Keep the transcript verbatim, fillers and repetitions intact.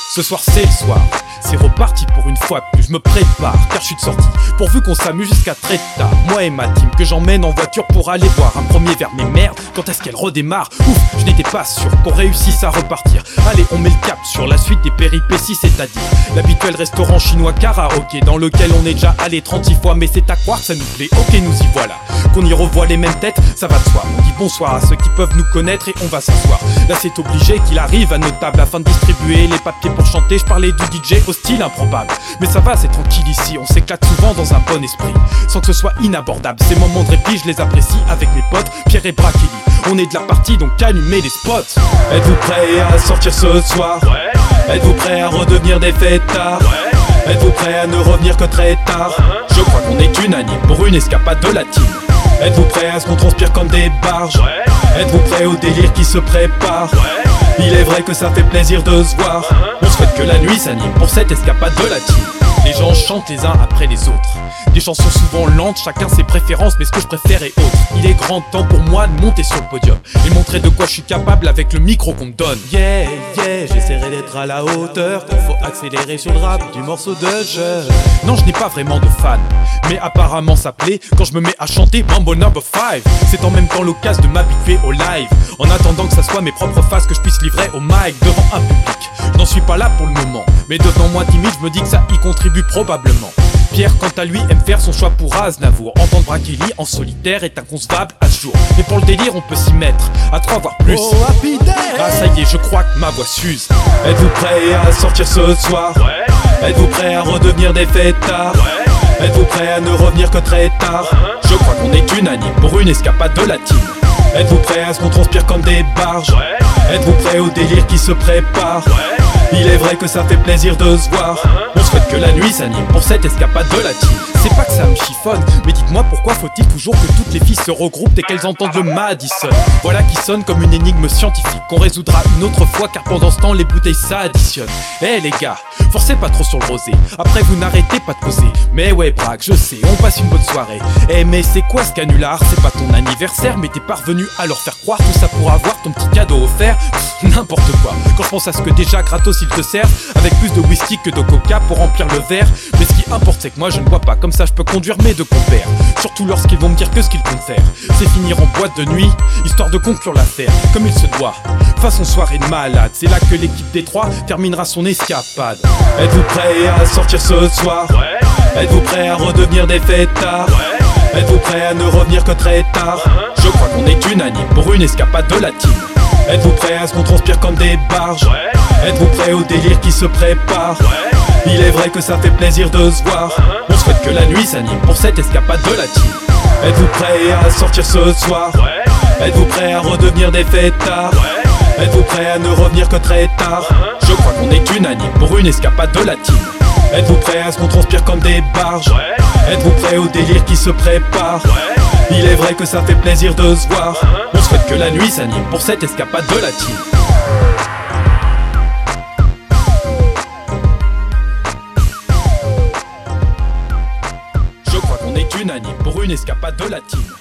Ce soir c'est le soir, c'est reparti pour une fois de plus, je me prépare car je suis de sortie, pourvu qu'on s'amuse jusqu'à très tard. Moi et ma team que j'emmène en voiture pour aller boire un premier verre. Mais merde, quand est-ce qu'elle redémarre? Ouf, je n'étais pas sûr qu'on réussisse à repartir. Allez, on met le cap sur la suite des péripéties, c'est-à-dire l'habituel restaurant chinois karaoké dans lequel on est déjà allé trente-six fois. Mais c'est à croire que ça nous plaît, ok nous y voilà, qu'on y revoit les mêmes têtes, ça va de soi. On dit bonsoir à ceux qui peuvent nous connaître et on va s'asseoir. Là c'est obligé qu'il arrive à nos tables afin de distribuer les papiers pour chanter. Je parlais du D J au style improbable, mais ça va, c'est tranquille ici, on s'éclate souvent dans un bon esprit, sans que ce soit inabordable. Ces moments de répit, je les apprécie avec mes potes Pierre et Brakili. On est de la partie, donc allumez les spots. Êtes-vous prêts à sortir ce soir? Ouais. Êtes-vous prêts à redevenir des fêtards? Ouais. Êtes-vous prêts à ne revenir que très tard? uh-huh. Je crois qu'on est unanime pour une escapade de la team. Êtes-vous prêts à ce qu'on transpire comme des barges? Ouais. Êtes-vous prêts au délire qui se prépare? Ouais. Il est vrai que ça fait plaisir de se voir. uh-huh. On souhaite que la nuit s'anime pour cette escapade de la team. Les gens chantent les uns après les autres, des chansons souvent lentes, chacun ses préférences, mais ce que je préfère est autre. Il est grand temps pour moi de monter sur le podium et montrer de quoi je suis capable avec le micro qu'on me donne. Yeah, yeah, j'essaierai d'être à la hauteur quand faut accélérer sur le rap du morceau de jeu. Non, je n'ai pas vraiment de fan, mais apparemment ça plaît quand je me mets à chanter Mambo number five. C'est en même temps l'occasion de m'habituer au live, en attendant que ça soit mes propres faces que je puisse livrer au mic devant un public. Je n'en suis pas là pour le moment, mais devenant moins timide, je me dis que ça y contribue probablement. Pierre, quant à lui, aime faire son choix pour Aznavour. Entendre Brakili en solitaire est inconcevable à ce jour. Mais pour le délire, on peut s'y mettre à trois voire plus. Oh, happy day. Ah ça y est, je crois que ma voix s'use. Êtes-vous prêts à sortir ce soir? Ouais. Êtes-vous prêts à redevenir des fêtards? Ouais. Êtes-vous prêts à ne revenir que très tard? uh-huh. Je crois qu'on est unanime pour une escapade de la team. Êtes-vous prêts à ce qu'on transpire comme des barges? Ouais. Êtes-vous prêts au délire qui se prépare? Ouais. Il est vrai que ça fait plaisir de se voir. uh-huh. On souhaite que la nuit s'anime pour cette escapade de la team. C'est pas que ça me chiffonne, mais dites-moi pourquoi faut-il toujours que toutes les filles se regroupent dès qu'elles entendent le Madison? Voilà qui sonne comme une énigme scientifique qu'on résoudra une autre fois, car pendant ce temps les bouteilles s'additionnent. Eh hey, les gars, forcez pas trop sur le rosé, après vous n'arrêtez pas de causer. Mais ouais Braque, je sais, on passe une bonne soirée. Eh hey, mais c'est quoi ce canular? C'est pas ton anniversaire, mais t'es parvenu à leur faire croire tout ça pour avoir ton petit cadeau offert. Pff, n'importe quoi, quand je pense à ce que déjà gratos ils te servent, avec plus de whisky que de coca pour remplir le verre. Mais ce qui importe c'est que moi je ne bois pas, comme ça je peux conduire mes deux compères. Surtout lorsqu'ils vont me dire que ce qu'ils comptent faire, c'est finir en boîte de nuit, histoire de conclure l'affaire comme il se doit. Façon soirée de malade, c'est là que l'équipe des trois terminera son escapade. Êtes-vous prêts à sortir ce soir? Ouais. Êtes-vous prêts à redevenir des fêtards? Ouais. Êtes-vous prêts à ne revenir que très tard? uh-huh. Je crois qu'on est unanime pour une escapade de la team. Êtes-vous prêts à ce qu'on transpire comme des barges? Ouais. Êtes-vous prêts au délire qui se prépare? Ouais. Il est vrai que ça fait plaisir de se voir. uh-huh. On souhaite que la nuit s'anime pour cette escapade de la team. Êtes-vous prêts à sortir ce soir? Ouais. Êtes-vous prêts à redevenir des fêtards? Ouais. Êtes-vous prêts à ne revenir que très tard? uh-huh. Je crois qu'on est unanime pour une escapade de la team. Êtes-vous prêts à ce qu'on transpire comme des barges? Ouais. Êtes-vous prêts au délire qui se prépare? Ouais. Il est vrai que ça fait plaisir de se voir. uh-huh. On souhaite que la nuit s'anime pour cette escapade de la team. Je crois qu'on est unanime pour une escapade de la team.